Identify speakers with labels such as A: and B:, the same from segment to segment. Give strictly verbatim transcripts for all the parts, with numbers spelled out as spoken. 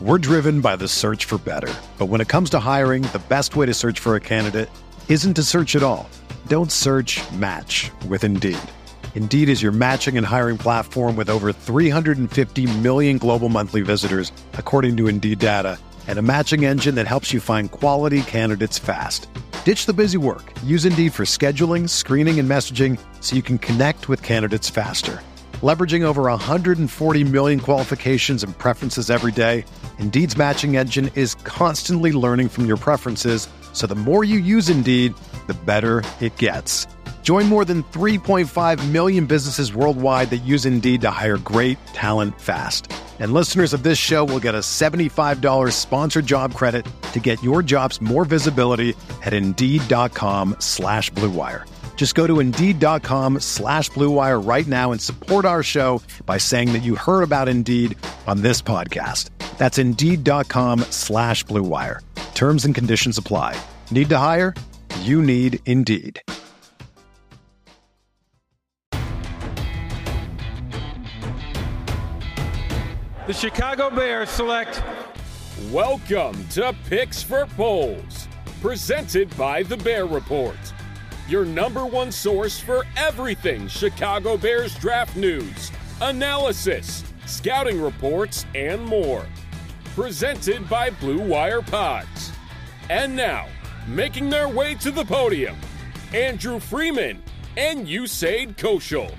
A: We're driven by the search for better. But when it comes to hiring, the best way to search for a candidate isn't to search at all. Don't search, match with Indeed. Indeed is your matching and hiring platform with over three hundred fifty million global monthly visitors, according to Indeed data, and a matching engine that helps you find quality candidates fast. Ditch the busy work. Use Indeed for scheduling, screening, and messaging so you can connect with candidates faster. Leveraging over one hundred forty million qualifications and preferences every day, Indeed's matching engine is constantly learning from your preferences, so the more you use Indeed, the better it gets. Join more than three point five million businesses worldwide that use Indeed to hire great talent fast. And listeners of this show will get a seventy-five dollars sponsored job credit to get your jobs more visibility at Indeed.com slash Blue Wire. Just go to Indeed.com slash Blue Wire right now and support our show by saying that you heard about Indeed on this podcast. That's Indeed.com slash Blue Wire. Terms and conditions apply. Need to hire? You need Indeed.
B: The Chicago Bears select.
C: Welcome to Picks for Polls, presented by The Bear Report, your number one source for everything Chicago Bears draft news, analysis, scouting reports, and more. Presented by Blue Wire Pods. And now, making their way to the podium, Andrew Freeman and Usaid Koshul.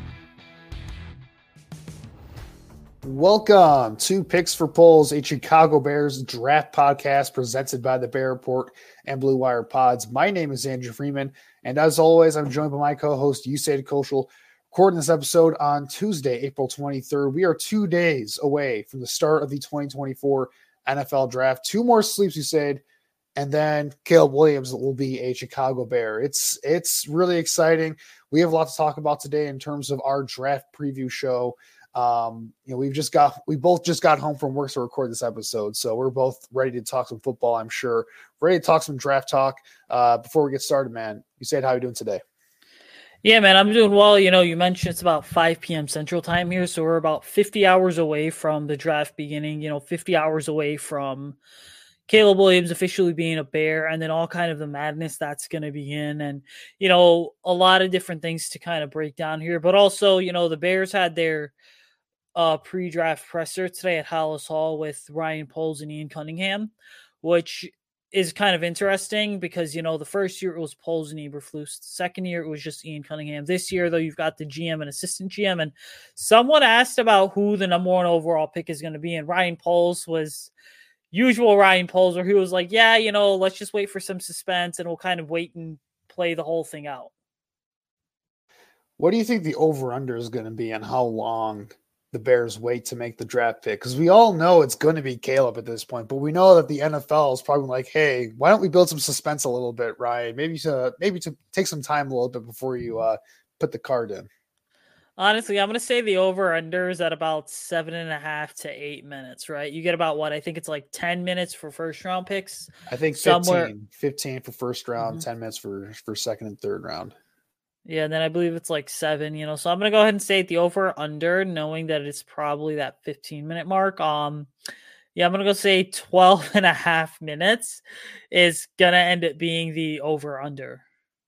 D: Welcome to Picks for Polls, a Chicago Bears draft podcast presented by the Bear Report and Blue Wire Pods. My name is Andrew Freeman, and as always, I'm joined by my co-host, Usaid Koshul, recording this episode on Tuesday, April twenty-third. We are two days away from the start of the twenty twenty-four N F L Draft. Two more sleeps, Usaid, and then Caleb Williams will be a Chicago Bear. It's, it's really exciting. We have a lot to talk about today in terms of our draft preview show. Um, you know, we've just got, we both just got home from work to record this episode. So we're both ready to talk some football, I'm sure. Ready to talk some draft talk. Uh, before we get started, man, you said, how are you doing today?
E: Yeah, man, I'm doing well. You know, you mentioned it's about five p.m. Central Time here. So we're about fifty hours away from the draft beginning, you know, fifty hours away from Caleb Williams officially being a Bear, and then all kind of the madness that's going to begin. And, you know, a lot of different things to kind of break down here. But also, you know, the Bears had their uh, pre-draft presser today at Halas Hall with Ryan Poles and Ian Cunningham, which is kind of interesting because, you know, the first year it was Poles and Eberflus. The second year it was just Ian Cunningham. This year, though, you've got the G M and assistant G M. And someone asked about who the number one overall pick is going to be, and Ryan Poles was usual Ryan Poles, where he was like, yeah, you know, let's just wait for some suspense and we'll kind of wait and play the whole thing out.
D: What do you think the over-under is going to be and how long the Bears wait to make the draft pick? Because we all know it's going to be Caleb at this point, but we know that the N F L is probably like, hey, why don't we build some suspense a little bit, Ryan? Maybe to maybe to take some time a little bit before you uh, put the card in.
E: Honestly, I'm going to say the over-under is at about seven and a half to eight minutes, right? You get about what? I think it's like ten minutes for first-round picks.
D: I think fifteen, somewhere fifteen for first round, mm-hmm. ten minutes for, for second and third round.
E: Yeah, and then I believe it's like seven, you know. So I'm going to go ahead and say the over-under, knowing that it's probably that fifteen-minute mark. Um, yeah, I'm going to go say twelve and a half minutes is going to end up being the over-under.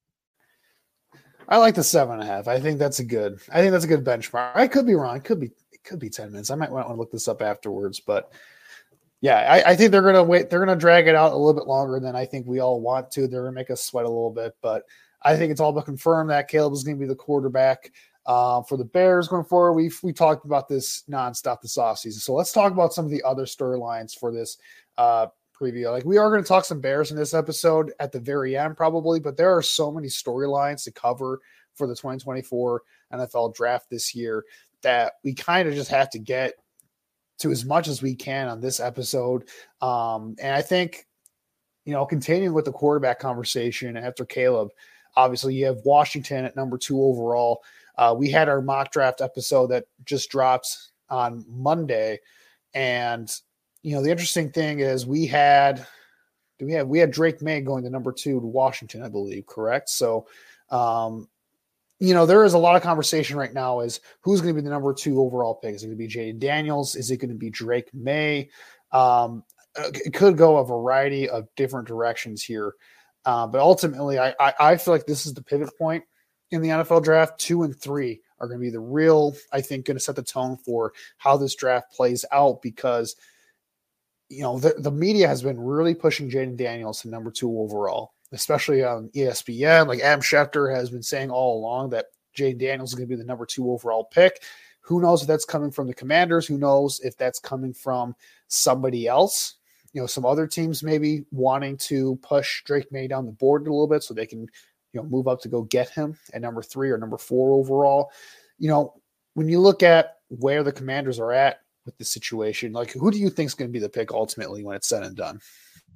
D: I like the seven and a half. I think that's a good. I think that's a good benchmark. I could be wrong. It could be. It could be ten minutes. I might want to look this up afterwards, but yeah, I, I think they're going to wait. They're going to drag it out a little bit longer than I think we all want to. They're going to make us sweat a little bit, but I think it's all but confirmed that Caleb is going to be the quarterback uh, for the Bears going forward. We've we talked about this nonstop this offseason. So let's talk about some of the other storylines for this uh, preview. Like, we are going to talk some Bears in this episode at the very end probably, but there are so many storylines to cover for the twenty twenty-four N F L draft this year that we kind of just have to get to as much as we can on this episode. Um, and I think, you know, continuing with the quarterback conversation after Caleb, obviously you have Washington at number two overall. Uh, we had our mock draft episode that just dropped on Monday. And, you know, the interesting thing is we had, do we have, we had Drake May going to number two to Washington, I believe. Correct. So, um, you know, there is a lot of conversation right now is who's going to be the number two overall pick. Is it going to be Jayden Daniels? Is it going to be Drake May? Um, it could go a variety of different directions here. Uh, but ultimately, I, I, I feel like this is the pivot point in the N F L draft. Two and three are going to be the real, I think, going to set the tone for how this draft plays out because, you know, the, the media has been really pushing Jayden Daniels to number two overall, especially on E S P N. Like Adam Schefter has been saying all along that Jayden Daniels is going to be the number two overall pick. Who knows if that's coming from the Commanders? Who knows if that's coming from somebody else? You know, some other teams maybe wanting to push Drake May down the board a little bit so they can, you know, move up to go get him at number three or number four overall. You know, when you look at where the Commanders are at with the situation, like who do you think is going to be the pick ultimately when it's said and done?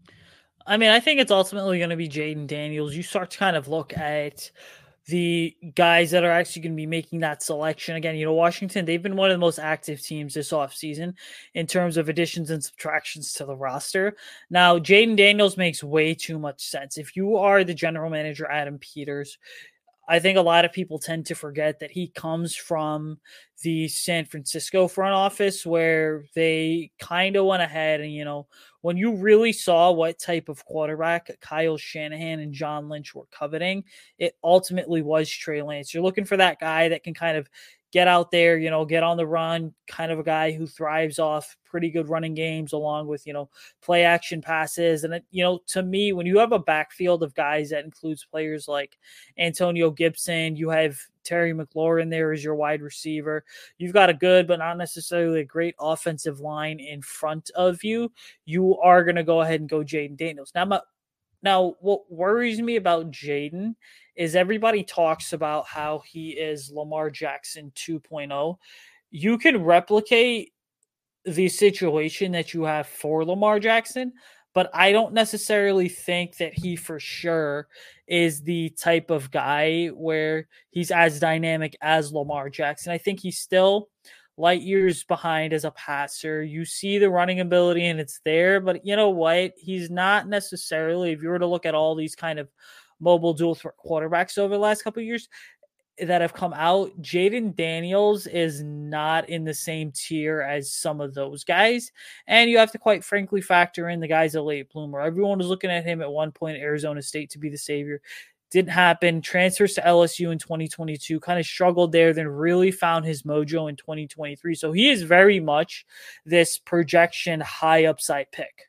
E: I mean, I think it's ultimately going to be Jayden Daniels. You start to kind of look at the guys that are actually going to be making that selection. Again, you know, Washington, they've been one of the most active teams this offseason in terms of additions and subtractions to the roster. Now, Jayden Daniels makes way too much sense. If you are the general manager, Adam Peters, I think a lot of people tend to forget that he comes from the San Francisco front office where they kind of went ahead and, you know, when you really saw what type of quarterback Kyle Shanahan and John Lynch were coveting, it ultimately was Trey Lance. You're looking for that guy that can kind of get out there, you know, get on the run, kind of a guy who thrives off pretty good running games along with, you know, play action passes. And, you know, to me, when you have a backfield of guys that includes players like Antonio Gibson, you have Terry McLaurin there as your wide receiver. You've got a good, but not necessarily a great offensive line in front of you. You are going to go ahead and go Jayden Daniels. Now, my, now what worries me about Jayden is everybody talks about how he is Lamar Jackson two point oh. You can replicate the situation that you have for Lamar Jackson, but I don't necessarily think that he for sure is the type of guy where he's as dynamic as Lamar Jackson. I think he's still light years behind as a passer. You see the running ability and it's there, but you know what? He's not necessarily, if you were to look at all these kind of mobile dual threat quarterbacks over the last couple of years that have come out, Jayden Daniels is not in the same tier as some of those guys. And you have to quite frankly factor in the guy's a late bloomer. Everyone was looking at him at one point at Arizona State to be the savior. Didn't happen. Transfers to L S U in twenty twenty-two, kind of struggled there, then really found his mojo in twenty twenty-three. So he is very much this projection high upside pick.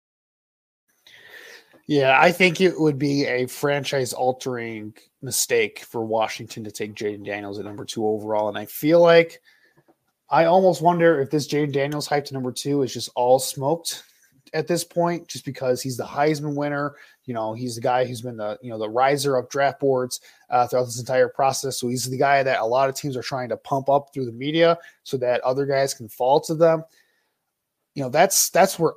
D: Yeah, I think it would be a franchise-altering mistake for Washington to take Jayden Daniels at number two overall. And I feel like I almost wonder if this Jayden Daniels hype to number two is just all smoked at this point, just because he's the Heisman winner. You know, he's the guy who's been the, you know, the riser of draft boards uh, throughout this entire process. So he's the guy that a lot of teams are trying to pump up through the media so that other guys can fall to them. You know, that's that's where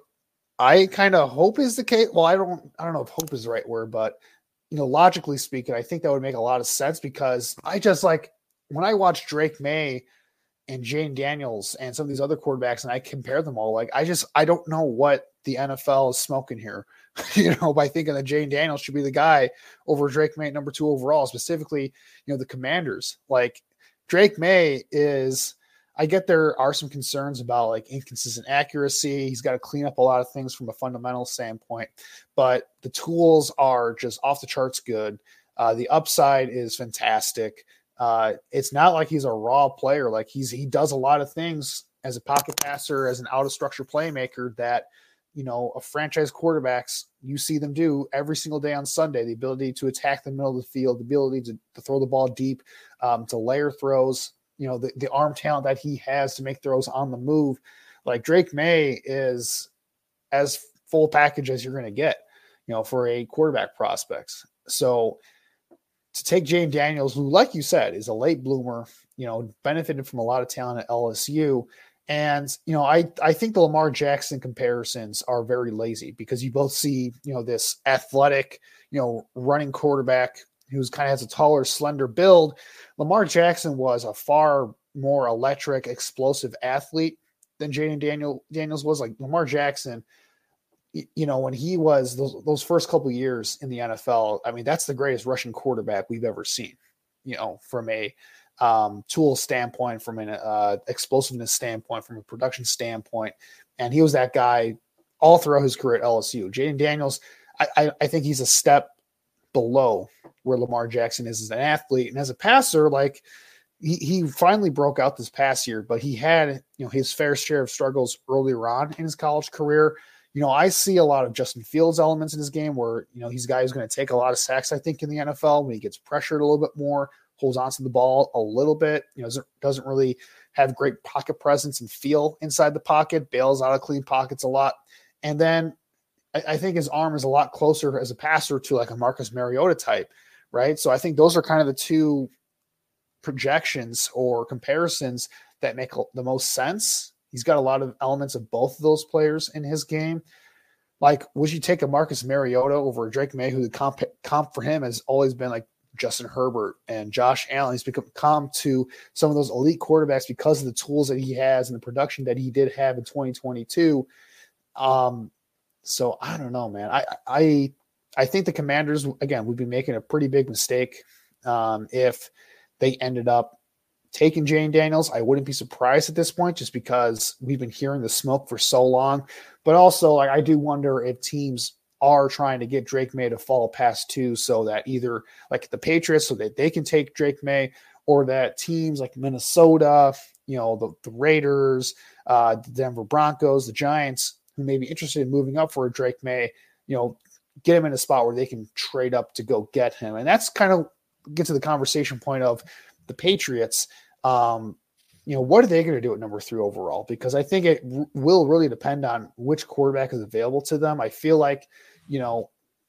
D: I kind of hope is the case. Well, I don't, I don't know if hope is the right word, but you know, logically speaking, I think that would make a lot of sense because I just like when I watch Drake May and Jayden Daniels and some of these other quarterbacks and I compare them all, like I just, I don't know what the N F L is smoking here, you know, by thinking that Jayden Daniels should be the guy over Drake May at number two overall, specifically, you know, the Commanders. Like Drake May is, I get there are some concerns about like inconsistent accuracy. He's got to clean up a lot of things from a fundamental standpoint, but the tools are just off the charts good. Uh, the upside is fantastic. Uh, it's not like he's a raw player. Like he's, he does a lot of things as a pocket passer, as an out of structure playmaker that, you know, a franchise quarterbacks, you see them do every single day on Sunday, the ability to attack the middle of the field, the ability to, to throw the ball deep, um, to layer throws, you know, the, the arm talent that he has to make throws on the move. Like Drake May is as full package as you're going to get, you know, for a quarterback prospects. So to take Jayden Daniels, who, like you said, is a late bloomer, you know, benefited from a lot of talent at L S U. And, you know, I, I think the Lamar Jackson comparisons are very lazy because you both see, you know, this athletic, you know, running quarterback who's kind of has a taller, slender build. Lamar Jackson was a far more electric, explosive athlete than Jayden Daniel, Daniels was. Like Lamar Jackson, you know, when he was those, those first couple of years in the N F L, I mean, that's the greatest rushing quarterback we've ever seen, you know, from a um, tool standpoint, from an uh, explosiveness standpoint, from a production standpoint. And he was that guy all throughout his career at L S U. Jayden Daniels, I, I, I think he's a step below where Lamar Jackson is as an athlete. And as a passer, like he, he finally broke out this past year, but he had, you know, his fair share of struggles earlier on in his college career. You know, I see a lot of Justin Fields elements in his game where, you know, he's a guy who's going to take a lot of sacks, I think, in the N F L when he gets pressured a little bit more, holds onto the ball a little bit, you know, doesn't, doesn't really have great pocket presence and feel inside the pocket, bails out of clean pockets a lot. And then I, I think his arm is a lot closer as a passer to like a Marcus Mariota type, right? So I think those are kind of the two projections or comparisons that make the most sense. He's got a lot of elements of both of those players in his game. Like, would you take a Marcus Mariota over Drake May, who the comp, comp for him has always been like Justin Herbert and Josh Allen? He's become comp to some of those elite quarterbacks because of the tools that he has and the production that he did have in twenty twenty-two. Um, so I don't know, man. I, I, I think the Commanders, again, would be making a pretty big mistake um, if they ended up taking Jayden Daniels. I wouldn't be surprised at this point just because we've been hearing the smoke for so long. But also, like, I do wonder if teams are trying to get Drake May to fall past two so that either like the Patriots so that they can take Drake May, or that teams like Minnesota, you know, the, the Raiders, uh, the Denver Broncos, the Giants, who may be interested in moving up for a Drake May, you know, get him in a spot where they can trade up to go get him. And that's kind of get to the conversation point of the Patriots. Um, you know, what are they going to do at number three overall? Because I think it r- will really depend on which quarterback is available to them. I feel like, you know,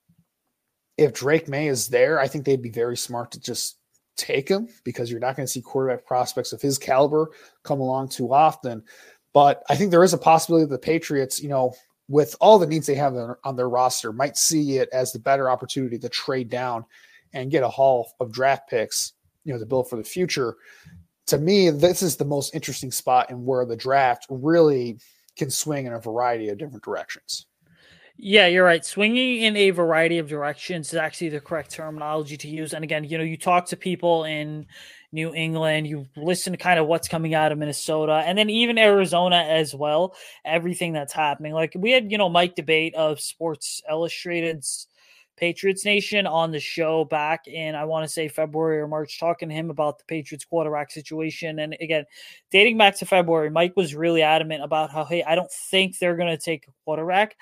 D: if Drake May is there, I think they'd be very smart to just take him because you're not going to see quarterback prospects of his caliber come along too often. But I think there is a possibility that the Patriots, you know, with all the needs they have on, on their roster, might see it as the better opportunity to trade down and get a haul of draft picks, you know, to build for the future. To me, this is the most interesting spot in where the draft really can swing in a variety of different directions.
E: Yeah, you're right. Swinging in a variety of directions is actually the correct terminology to use. And again, you know, you talk to people in New England, you listen to kind of what's coming out of Minnesota, and then even Arizona as well, everything that's happening. Like we had, you know, Mike Debate of Sports Illustrated's Patriots Nation on the show back in, I want to say February or March, talking to him about the Patriots quarterback situation. And again, dating back to February, Mike was really adamant about how, hey, I don't think they're going to take a quarterback,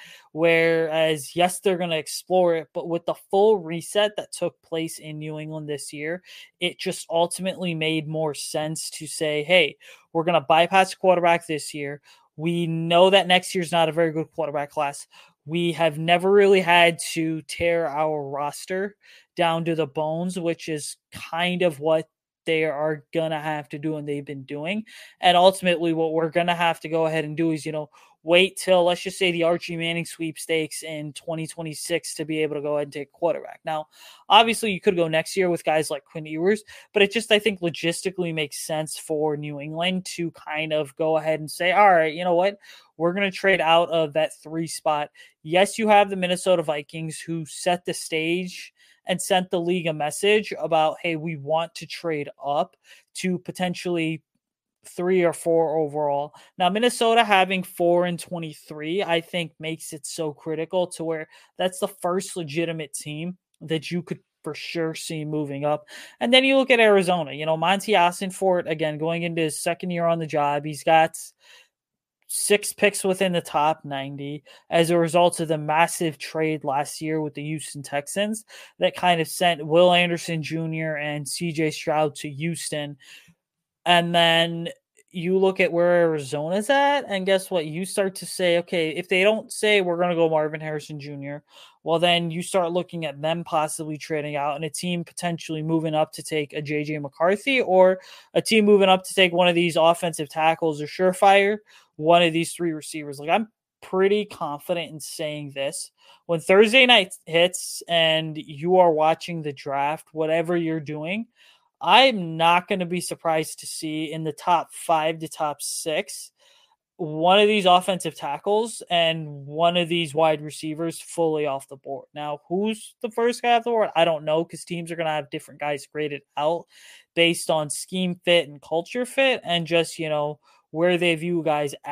E: whereas yes, they're going to explore it, but with the full reset that took place in New England this year, it just ultimately made more sense to say, hey, we're going to bypass quarterback this year. We know that next year's not a very good quarterback class. We have never really had to tear our roster down to the bones, which is kind of what they are going to have to do and they've been doing. And ultimately what we're going to have to go ahead and do is, you know, wait till, let's just say, the Archie Manning sweepstakes in twenty twenty-six to be able to go ahead and take quarterback. Now, obviously you could go next year with guys like Quinn Ewers, but it just, I think, logistically makes sense for New England to kind of go ahead and say, all right, you know what? We're going to trade out of that three spot. Yes, you have the Minnesota Vikings who set the stage and sent the league a message about, hey, we want to trade up to potentially three or four overall. Now, Minnesota having four and twenty-three, I think makes it so critical to where that's the first legitimate team that you could for sure see moving up. And then you look at Arizona, you know, Monty Ossenfort, again, going into his second year on the job, he's got six picks within the top ninety as a result of the massive trade last year with the Houston Texans that kind of sent Will Anderson Junior and C J Stroud to Houston. And then you look at where Arizona's at, and guess what? You start to say, okay, if they don't say we're going to go Marvin Harrison Junior, well, then you start looking at them possibly trading out and a team potentially moving up to take a J J McCarthy, or a team moving up to take one of these offensive tackles or surefire, one of these three receivers. Like, I'm pretty confident in saying this. When Thursday night hits and you are watching the draft, whatever you're doing, I'm not going to be surprised to see in the top five to top six, one of these offensive tackles and one of these wide receivers fully off the board. Now, who's the first guy off the board? I don't know, because teams are going to have different guys graded out based on scheme fit and culture fit and just, you know, where they view guys at.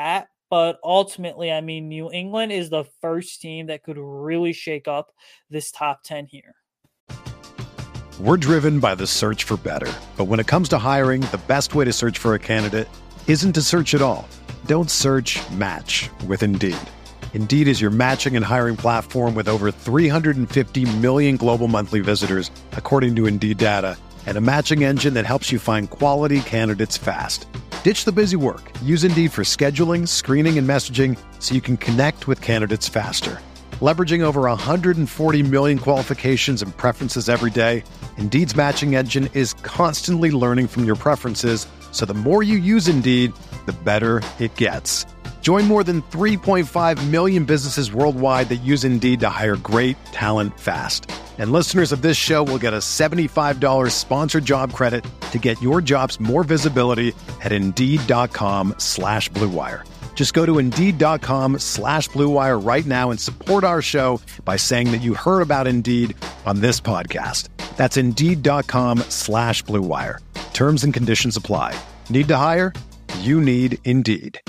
E: But ultimately, I mean, New England is the first team that could really shake up this top ten here.
A: We're driven by the search for better. But when it comes to hiring, the best way to search for a candidate isn't to search at all. Don't search, match with Indeed. Indeed is your matching and hiring platform with over three hundred fifty million global monthly visitors, according to Indeed data, and a matching engine that helps you find quality candidates fast. Ditch the busy work. Use Indeed for scheduling, screening, and messaging so you can connect with candidates faster. Leveraging over one hundred forty million qualifications and preferences every day, Indeed's matching engine is constantly learning from your preferences, so the more you use Indeed, the better it gets. Join more than three point five million businesses worldwide that use Indeed to hire great talent fast. And listeners of this show will get a seventy-five dollars sponsored job credit to get your jobs more visibility at Indeed.com slash Blue Wire. Just go to Indeed.com slash Blue Wire right now and support our show by saying that you heard about Indeed on this podcast. That's Indeed.com slash Blue Wire. Terms and conditions apply. Need to hire? You need Indeed.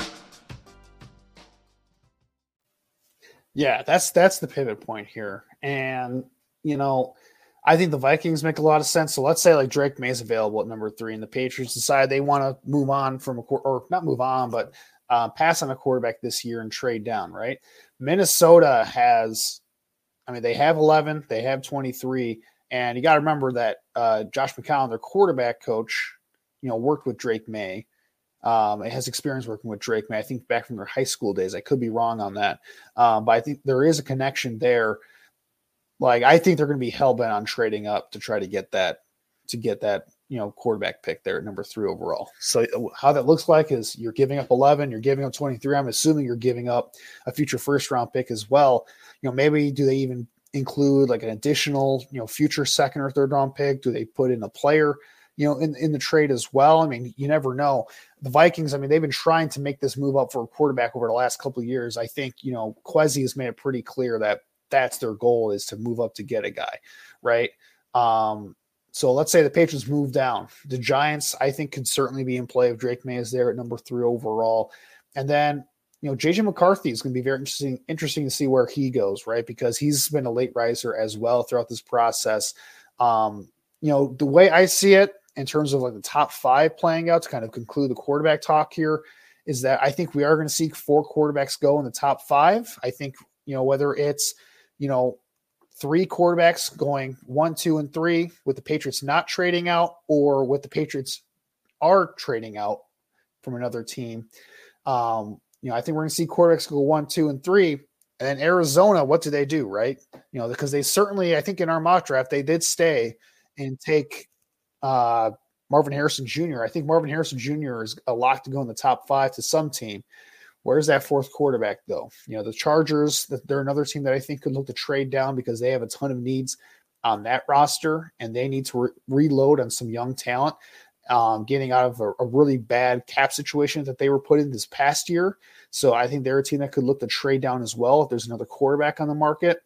D: Yeah, that's that's the pivot point here. And, you know, I think the Vikings make a lot of sense. So let's say like Drake May is available at number three and the Patriots decide they want to move on from a or not move on, but uh, pass on a quarterback this year and trade down, right? Minnesota has, I mean, they have eleven, they have twenty-three, and you got to remember that uh, Josh McCown, their quarterback coach, you know, worked with Drake May. Um, it has experience working with Drake May, I think back from their high school days. I could be wrong on that. Um, but I think there is a connection there. Like, I think they're going to be hell bent on trading up to try to get that, to get that, you know, quarterback pick there at number three overall. So how that looks like is you're giving up eleven, you're giving up twenty-three. I'm assuming you're giving up a future first round pick as well. You know, maybe do they even include like an additional, you know, future second or third round pick? Do they put in a player, you know, in, in the trade as well? I mean, you never know. The Vikings, I mean, they've been trying to make this move up for a quarterback over the last couple of years. I think, you know, Kwesi has made it pretty clear that that's their goal, is to move up to get a guy, right? Um, so let's say the Patriots move down. The Giants, I think, could certainly be in play if Drake May is there at number three overall. And then, you know, J J McCarthy is going to be very interesting, interesting to see where he goes, right? Because he's been a late riser as well throughout this process. Um, you know, the way I see it, in terms of like the top five playing out to kind of conclude the quarterback talk here, is that I think we are going to see four quarterbacks go in the top five. I think, you know, whether it's, you know, three quarterbacks going one, two, and three with the Patriots not trading out, or with the Patriots are trading out from another team. Um, you know, I think we're going to see quarterbacks go one, two, and three. And then Arizona, what do they do, right? You know, because they certainly, I think in our mock draft, they did stay and take uh, Marvin Harrison Junior I think Marvin Harrison Junior is a lock to go in the top five to some team. Where's that fourth quarterback, though? You know, the Chargers, they're another team that I think could look to trade down because they have a ton of needs on that roster, and they need to re- reload on some young talent, um, getting out of a, a really bad cap situation that they were put in this past year. So I think they're a team that could look to trade down as well if there's another quarterback on the market.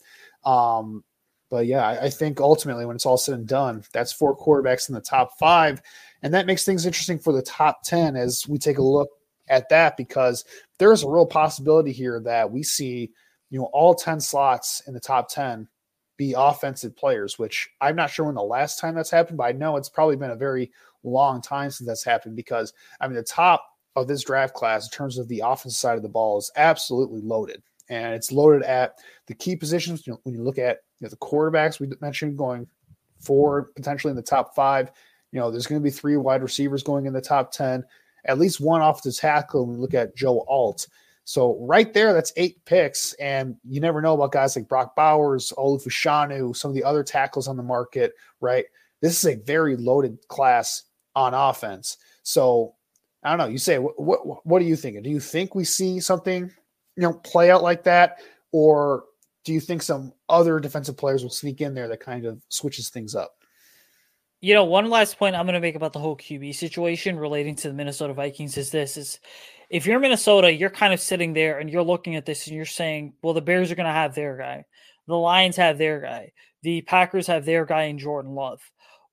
D: Um, But yeah, I think ultimately when it's all said and done, that's four quarterbacks in the top five. And that makes things interesting for the top ten as we take a look at that, because there is a real possibility here that we see, you know, all ten slots in the top ten be offensive players, which I'm not sure when the last time that's happened, but I know it's probably been a very long time since that's happened, because I mean, the top of this draft class in terms of the offensive side of the ball is absolutely loaded. And it's loaded at the key positions. You know, when you look at, you know, the quarterbacks we mentioned going forward, potentially in the top five, you know, there's going to be three wide receivers going in the top ten, at least one offensive tackle when we look at Joe Alt. So right there, that's eight picks. And you never know about guys like Brock Bowers, Olu Fashanu, some of the other tackles on the market, right? This is a very loaded class on offense. So I don't know. You say, what, what, what are you thinking? Do you think we see something, you know, play out like that? Or do you think some other defensive players will sneak in there that kind of switches things up?
E: You know, one last point I'm going to make about the whole Q B situation relating to the Minnesota Vikings is this, is if you're Minnesota, you're kind of sitting there and you're looking at this and you're saying, well, the Bears are going to have their guy. The Lions have their guy. The Packers have their guy in Jordan Love.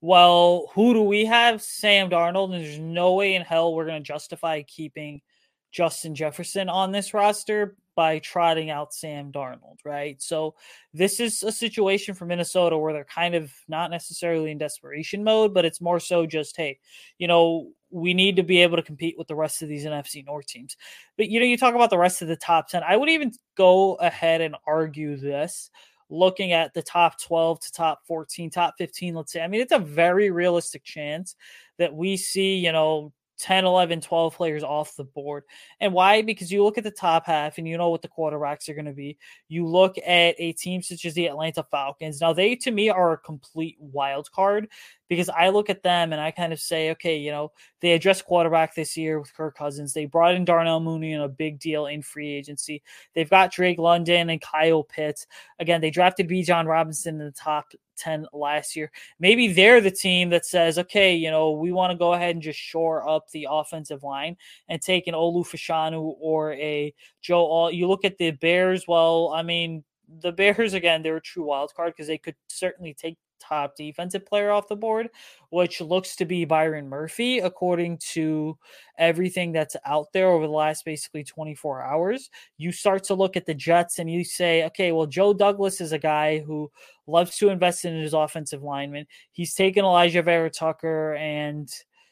E: Well, who do we have? Sam Darnold. And there's no way in hell we're going to justify keeping Justin Jefferson on this roster by trotting out Sam Darnold, right? So this is a situation for Minnesota where they're kind of not necessarily in desperation mode, but it's more so just, hey, you know, we need to be able to compete with the rest of these N F C North teams. But, you know, you talk about the rest of the top ten. I would even go ahead and argue this, looking at the top twelve to top fourteen, top fifteen, let's say. I mean, it's a very realistic chance that we see, you know, ten, eleven, twelve players off the board. And why? Because you look at the top half and you know what the quarterbacks are going to be. You look at a team such as the Atlanta Falcons. Now, they, to me, are a complete wild card because I look at them and I kind of say, okay, you know, they addressed quarterback this year with Kirk Cousins. They brought in Darnell Mooney in a big deal in free agency. They've got Drake London and Kyle Pitts. Again, they drafted Bijan Robinson in the top ten last year. Maybe they're the team that says, okay, you know, we want to go ahead and just shore up the offensive line and take an Olu Fashanu or a Joe Alt. You look at the Bears. Well, I mean, the Bears, again, they're a true wild card because they could certainly take top defensive player off the board, which looks to be Byron Murphy, according to everything that's out there over the last basically twenty-four hours. You start to look at the Jets and you say, okay, well, Joe Douglas is a guy who loves to invest in his offensive linemen. He's taken Elijah Vera Tucker and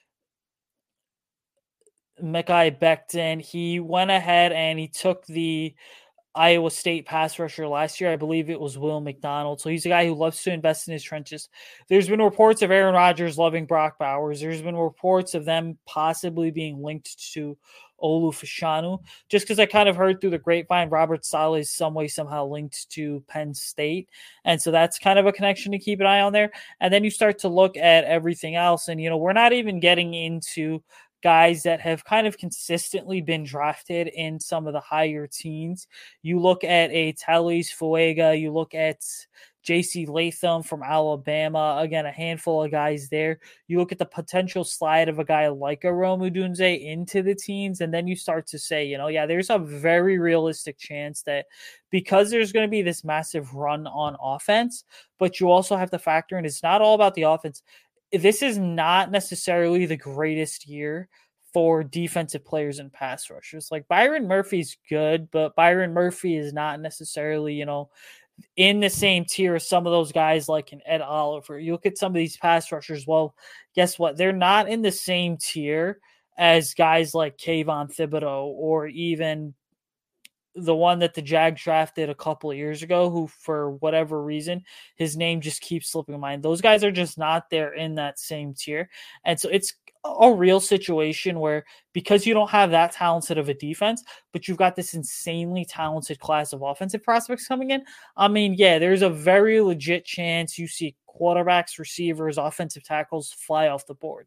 E: Mekhi Becton. He went ahead and he took the Iowa State pass rusher last year. I believe it was Will McDonald. So he's a guy who loves to invest in his trenches. There's been reports of Aaron Rodgers loving Brock Bowers. There's been reports of them possibly being linked to Olu Fashanu. Just because I kind of heard through the grapevine, Robert Saleh is some way somehow linked to Penn State. And so that's kind of a connection to keep an eye on there. And then you start to look at everything else. And, you know, we're not even getting into guys that have kind of consistently been drafted in some of the higher teens. You look at a Talis Fuega, you look at J C Latham from Alabama, again, a handful of guys there. You look at the potential slide of a guy like a Rome Odunze into the teens, and then you start to say, you know, yeah, there's a very realistic chance that because there's going to be this massive run on offense, but you also have to factor in it's not all about the offense. This is not necessarily the greatest year for defensive players and pass rushers. Like Byron Murphy's good, but Byron Murphy is not necessarily, you know, in the same tier as some of those guys like an Ed Oliver. You look at some of these pass rushers. Well, guess what? They're not in the same tier as guys like Kayvon Thibodeau or even the one that the Jags drafted a couple of years ago, who for whatever reason, his name just keeps slipping in mind. Those guys are just not there in that same tier. And so it's a real situation where because you don't have that talented of a defense, but you've got this insanely talented class of offensive prospects coming in. I mean, yeah, there's a very legit chance you see quarterbacks, receivers, offensive tackles fly off the board.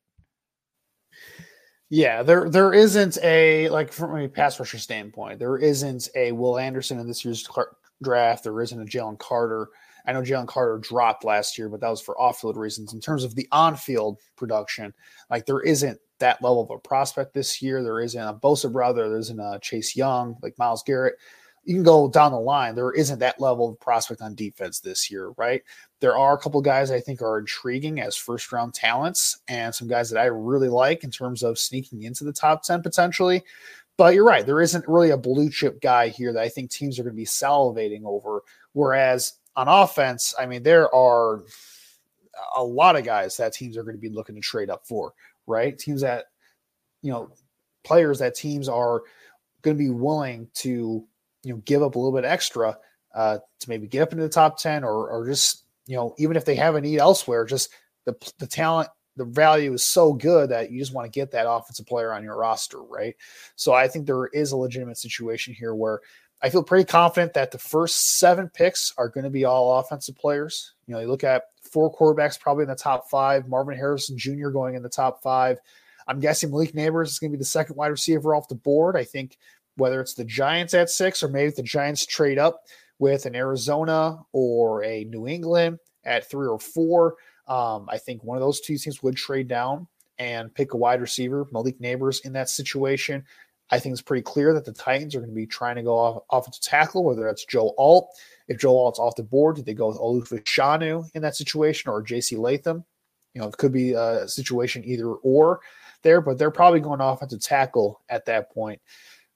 D: Yeah, there there isn't a, like from a pass rusher standpoint, there isn't a Will Anderson in this year's draft. There isn't a Jalen Carter. I know Jalen Carter dropped last year, but that was for off-field reasons. In terms of the on-field production, like there isn't that level of a prospect this year. There isn't a Bosa brother. There isn't a Chase Young, like Myles Garrett. You can go down the line. There isn't that level of prospect on defense this year, right? There are a couple guys I think are intriguing as first-round talents and some guys that I really like in terms of sneaking into the top ten potentially. But you're right. There isn't really a blue-chip guy here that I think teams are going to be salivating over, whereas on offense, I mean, there are a lot of guys that teams are going to be looking to trade up for, right? Teams that, you know, players that teams are going to be willing to, you know, give up a little bit extra uh, to maybe get up into the top ten or, or just, you know, even if they have a need elsewhere, just the, the talent, the value is so good that you just want to get that offensive player on your roster, right? So I think there is a legitimate situation here where I feel pretty confident that the first seven picks are going to be all offensive players. You know, you look at four quarterbacks probably in the top five, Marvin Harrison Junior going in the top five. I'm guessing Malik Nabers is going to be the second wide receiver off the board. I think whether it's the Giants at six or maybe the Giants trade up with an Arizona or a New England at three or four, um, I think one of those two teams would trade down and pick a wide receiver, Malik Nabers in that situation. I think it's pretty clear that the Titans are going to be trying to go off offensive tackle, whether that's Joe Alt. If Joe Alt's off the board, did they go with Olu Fashanu in that situation or J C Latham? You know, it could be a situation either or there, but they're probably going offensive tackle at that point.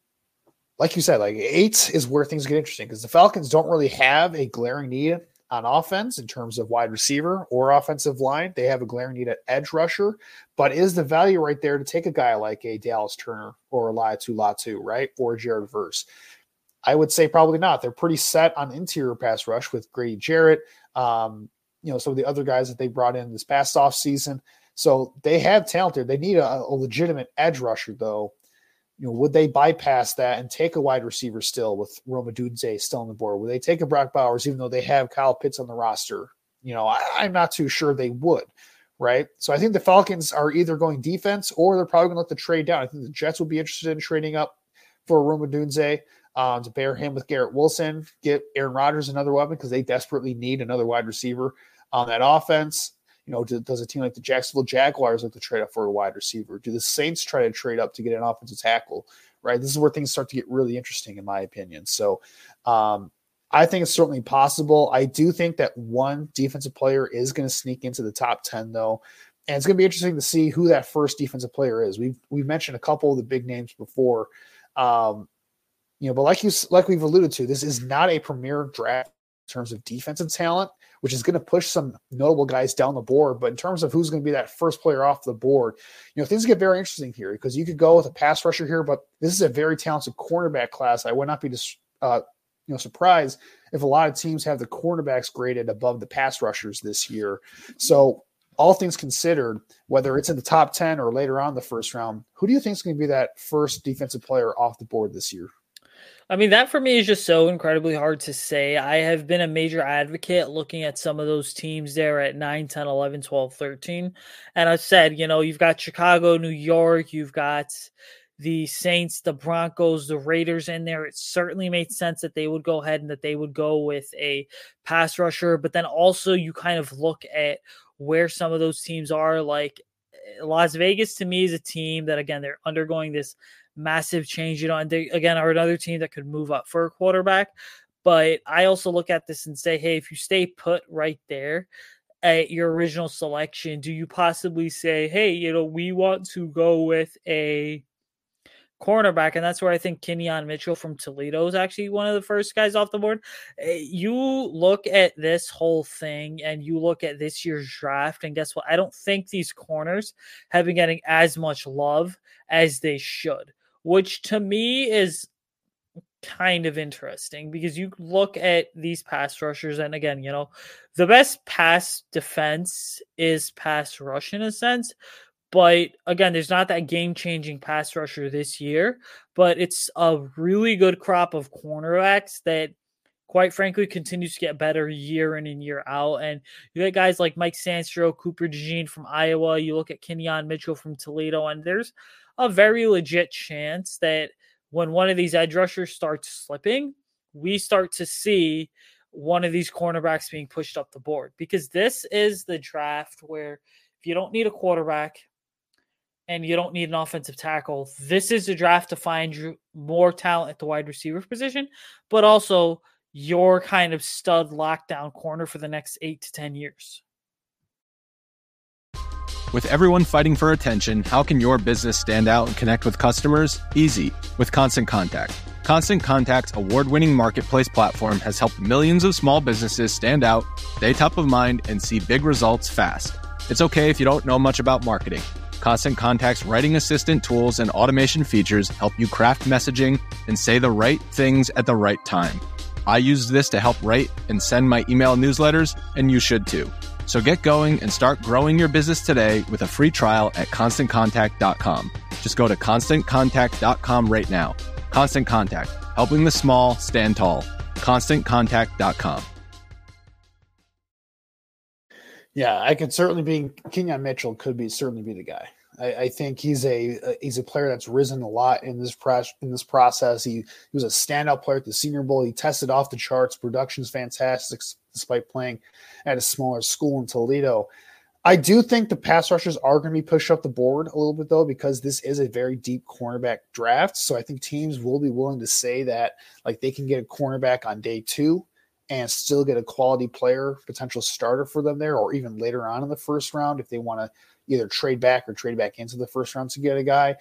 D: like you said, like eight is where things get interesting because the Falcons don't really have a glaring need on offense in terms of wide receiver or offensive line. They have a glaring need at edge rusher, but is the value right there to take a guy like a Dallas Turner or a Laiatu Latu, right? Or Jared Verse? I would say probably not. They're pretty set on interior pass rush with Grady Jarrett, um, you know, some of the other guys that they brought in this past off season. So they have talent there. They need a, a legitimate edge rusher, though. You know, would they bypass that and take a wide receiver still with Rome Odunze still on the board? Would they take a Brock Bowers, even though they have Kyle Pitts on the roster? You know, I, I'm not too sure they would, right? So I think the Falcons are either going defense or they're probably going to look to trade down. I think the Jets would be interested in trading up for Rome Odunze um, to pair him with Garrett Wilson, get Aaron Rodgers another weapon because they desperately need another wide receiver on that offense. You know, does a team like the Jacksonville Jaguars look to trade up for a wide receiver? Do the Saints try to trade up to get an offensive tackle? Right, this is where things start to get really interesting, in my opinion. So, um, I think it's certainly possible. I do think that one defensive player is going to sneak into the top ten, though, and it's going to be interesting to see who that first defensive player is. We've we've mentioned a couple of the big names before, um, you know, but like you like we've alluded to, this is not a premier draft in terms of defensive talent, which is going to push some notable guys down the board. But in terms of who's going to be that first player off the board, you know, things get very interesting here because you could go with a pass rusher here, but this is a very talented cornerback class. I would not be dis, uh, you know, surprised if a lot of teams have the cornerbacks graded above the pass rushers this year. So all things considered, whether it's in the top ten or later on in the first round, who do you think is going to be that first defensive player off the board this year?
E: I mean, that for me is just so incredibly hard to say. I have been a major advocate looking at some of those teams there at nine, ten, eleven, twelve, thirteen. And I've said, you know, you've got Chicago, New York, you've got the Saints, the Broncos, the Raiders in there. It certainly made sense that they would go ahead and that they would go with a pass rusher. But then also you kind of look at where some of those teams are. Like Las Vegas to me is a team that, again, they're undergoing this massive change, you know, and they, again, are another team that could move up for a quarterback. But I also look at this and say, hey, if you stay put right there at your original selection, do you possibly say, hey, you know, we want to go with a cornerback? And that's where I think Kenyon Mitchell from Toledo is actually one of the first guys off the board. You look at this whole thing and you look at this year's draft, and guess what? I don't think these corners have been getting as much love as they should, which to me is kind of interesting because you look at these pass rushers, and again, you know, the best pass defense is pass rush in a sense. But again, there's not that game-changing pass rusher this year, but it's a really good crop of cornerbacks that, quite frankly, continues to get better year in and year out. And you got guys like Mike Sandstro, Cooper DeJean from Iowa. You look at Kenyon Mitchell from Toledo, and there's a very legit chance that when one of these edge rushers starts slipping, we start to see one of these cornerbacks being pushed up the board, because this is the draft where if you don't need a quarterback and you don't need an offensive tackle, this is the draft to find you more talent at the wide receiver position, but also your kind of stud lockdown corner for the next eight to ten years.
F: With everyone fighting for attention, how can your business stand out and connect with customers? Easy, with Constant Contact. Constant Contact's award-winning marketplace platform has helped millions of small businesses stand out, stay top of mind, and see big results fast. It's okay if you don't know much about marketing. Constant Contact's writing assistant tools and automation features help you craft messaging and say the right things at the right time. I used this to help write and send my email newsletters, and you should too. So get going and start growing your business today with a free trial at constant contact dot com. Just go to constant contact dot com right now. Constant Contact, helping the small stand tall. constant contact dot com.
D: Yeah, I could certainly be Kenyon Mitchell could be certainly be the guy. I, I think he's a he's a player that's risen a lot in this press in this process. He, he was a standout player at the Senior Bowl. He tested off the charts. Production's fantastic despite playing at a smaller school in Toledo. I do think the pass rushers are going to be pushed up the board a little bit, though, because this is a very deep cornerback draft. So I think teams will be willing to say that, like, they can get a cornerback on day two and still get a quality player, potential starter for them there, or even later on in the first round if they want to either trade back or trade back into the first round to get a guy.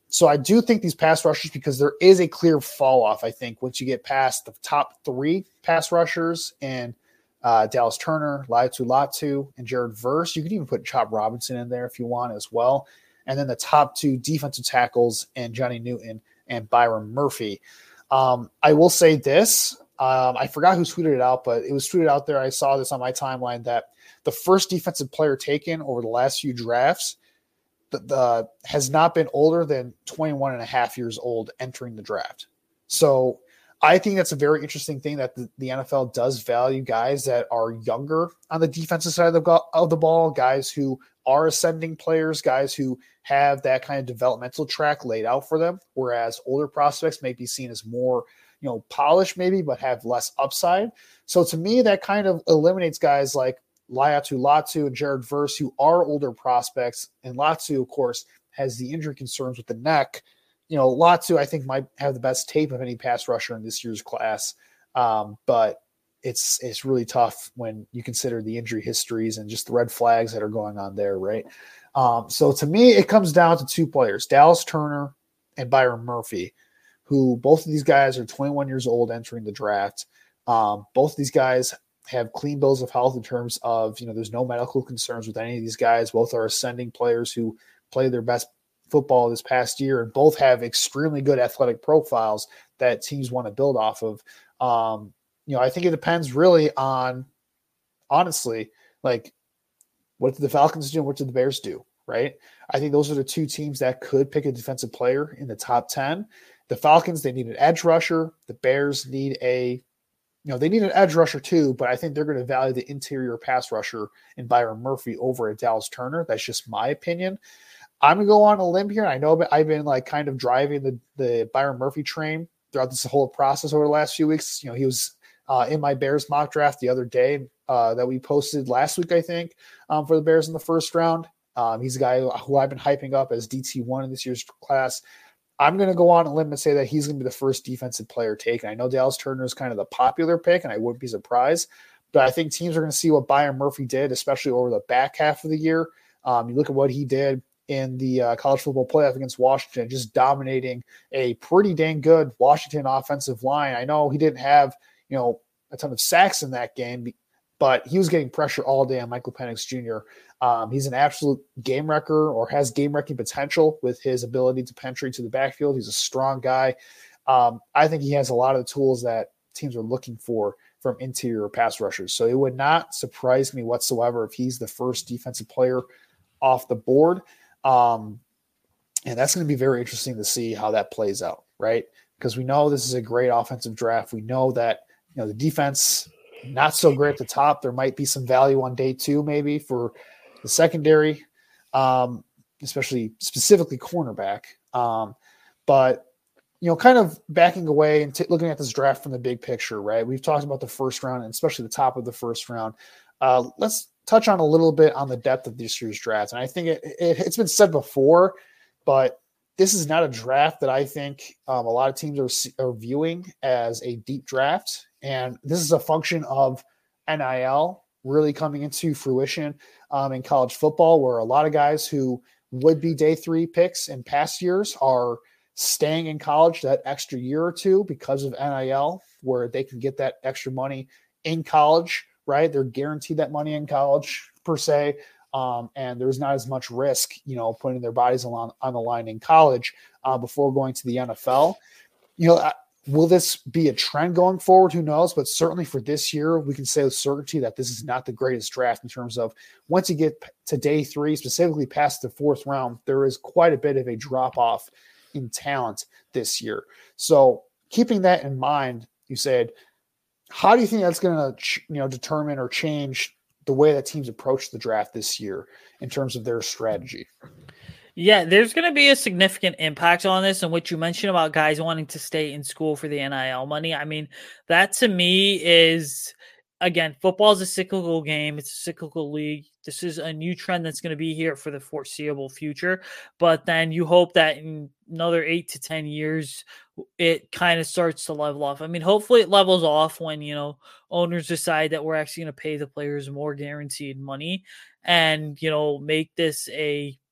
D: so I do think these pass rushers, because there is a clear fall off, I think, once you get past the top three pass rushers and uh, Dallas Turner, Laiatu Latu, and Jared Verse. You could even put Chop Robinson in there if you want as well. And then the top two defensive tackles and Johnny Newton and Byron Murphy. Um, I will say this. Um, I forgot who tweeted it out, but it was tweeted out there. I saw this on my timeline that the first defensive player taken over the last few drafts the, the, has not been older than twenty-one and a half years old entering the draft. So I think that's a very interesting thing that the, the N F L does value guys that are younger on the defensive side of the, of the ball, guys who are ascending players, guys who have that kind of developmental track laid out for them, whereas older prospects may be seen as more, you know, polished maybe, but have less upside. So to me, that kind of eliminates guys like Laiatu Latu and Jared Verse, who are older prospects. And Latu, of course, has the injury concerns with the neck. You know, Latu, I think, might have the best tape of any pass rusher in this year's class. Um, but it's it's really tough when you consider the injury histories and just the red flags that are going on there, right? Um, so to me, it comes down to two players, Dallas Turner and Byron Murphy, who both of these guys are twenty-one years old entering the draft. Um, both of these guys have clean bills of health in terms of, you know, there's no medical concerns with any of these guys. Both are ascending players who play their best football this past year, and both have extremely good athletic profiles that teams want to build off of. Um, you know, I think it depends really on, honestly, like, what did the Falcons do and what did the Bears do, right? I think those are the two teams that could pick a defensive player in the top ten. The Falcons, they need an edge rusher. The Bears need a, you know, they need an edge rusher too, but I think they're going to value the interior pass rusher in Byron Murphy over at Dallas Turner. That's just my opinion. I'm going to go on a limb here. I know I've been like kind of driving the, the Byron Murphy train throughout this whole process over the last few weeks. You know, he was uh, in my Bears mock draft the other day uh, that we posted last week, I think, um, for the Bears in the first round. Um, he's a guy who I've been hyping up as D T one in this year's class. I'm going to go on a limb and say that he's going to be the first defensive player taken. I know Dallas Turner is kind of the popular pick, and I wouldn't be surprised. But I think teams are going to see what Byron Murphy did, especially over the back half of the year. Um, you look at what he did in the uh, college football playoff against Washington, just dominating a pretty dang good Washington offensive line. I know he didn't have, you know, a ton of sacks in that game, but he was getting pressure all day on Michael Penix Junior Um, he's an absolute game wrecker, or has game wrecking potential with his ability to penetrate to the backfield. He's a strong guy. Um, I think he has a lot of the tools that teams are looking for from interior pass rushers. So it would not surprise me whatsoever if he's the first defensive player off the board. Um, and that's going to be very interesting to see how that plays out, right? Because we know this is a great offensive draft. We know that, you know, the defense, not so great at the top. There might be some value on day two, maybe for the secondary, um, especially specifically cornerback. Um, but, you know, kind of backing away and t- looking at this draft from the big picture, right? We've talked about the first round and especially the top of the first round. Uh, let's touch on a little bit on the depth of this year's draft. And I think it, it, it's been said before, but this is not a draft that I think um, a lot of teams are, are viewing as a deep draft. And this is a function of N I L really coming into fruition um, in college football, where a lot of guys who would be day three picks in past years are staying in college that extra year or two because of N I L, where they can get that extra money in college, right? They're guaranteed that money in college per se. Um, and there's not as much risk, you know, putting their bodies on, on the line in college uh, before going to the N F L. You know, will this be a trend going forward? Who knows? But certainly for this year, we can say with certainty that this is not the greatest draft in terms of once you get to day three, specifically past the fourth round, there is quite a bit of a drop off in talent this year. So keeping that in mind, you said, how do you think that's going to, you know, determine or change the way that teams approach the draft this year in terms of their strategy?
E: Yeah, there's going to be a significant impact on this, and what you mentioned about guys wanting to stay in school for the N I L money. I mean, that to me is, again, football is a cyclical game. It's a cyclical league. This is a new trend that's going to be here for the foreseeable future. But then you hope that in another eight to ten years, it kind of starts to level off. I mean, hopefully it levels off when, you know, owners decide that we're actually going to pay the players more guaranteed money and, you know, make this a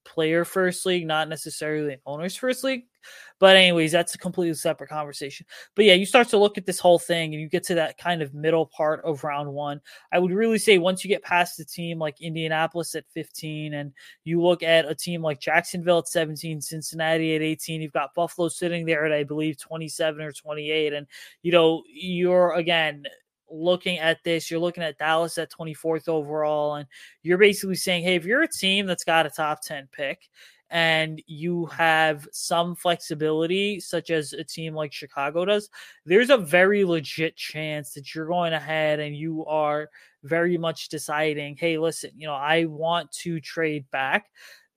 E: player first league, not necessarily an owner's first league. But anyways, that's a completely separate conversation. But yeah, you start to look at this whole thing and you get to that kind of middle part of round one. I would really say once you get past a team like Indianapolis at fifteen and you look at a team like Jacksonville at seventeen, Cincinnati at eighteen, you've got Buffalo sitting there at, I believe, twenty-seven or twenty-eight. And, you know, you're, again, looking at this, you're looking at Dallas at twenty-fourth overall, and you're basically saying, hey, if you're a team that's got a top ten pick and you have some flexibility, such as a team like Chicago does, there's a very legit chance that you're going ahead and you are very much deciding, hey, listen, you know, I want to trade back,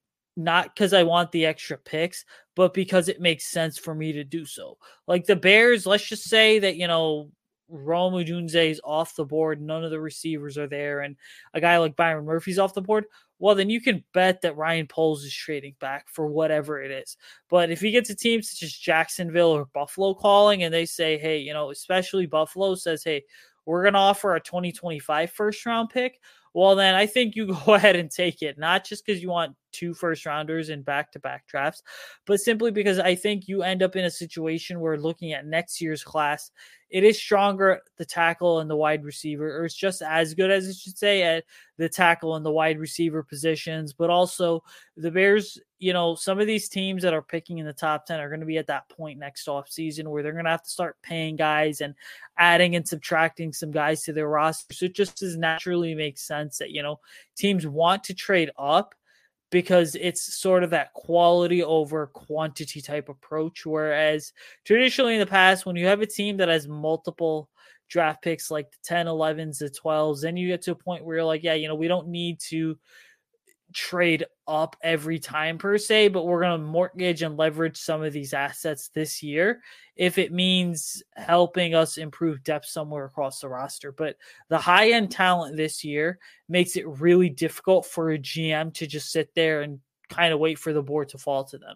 E: not because I want the extra picks, but because it makes sense for me to do so. Like the Bears, let's just say that, you know, Rome Odunze is off the board, none of the receivers are there, and a guy like Byron Murphy's off the board. Well, then you can bet that Ryan Poles is trading back for whatever it is. But if he gets a team such as Jacksonville or Buffalo calling and they say, hey, you know, especially Buffalo says, hey, we're going to offer a twenty twenty-five first round pick, well, then I think you go ahead and take it, not just because you want two first rounders in back-to-back drafts, but simply because I think you end up in a situation where looking at next year's class, it is stronger at the tackle and the wide receiver, or it's just as good as it should say at the tackle and the wide receiver positions. But also the Bears, you know, some of these teams that are picking in the top ten are going to be at that point next off season where they're going to have to start paying guys and adding and subtracting some guys to their roster. So it just does naturally make sense that, you know, teams want to trade up because it's sort of that quality over quantity type approach. Whereas traditionally in the past, when you have a team that has multiple draft picks, like the ten, elevens, the twelves, then you get to a point where you're like, yeah, you know, we don't need to trade up every time per se, but we're going to mortgage and leverage some of these assets this year if it means helping us improve depth somewhere across the roster. But the high end talent this year makes it really difficult for a G M to just sit there and kind of wait for the board to fall to them.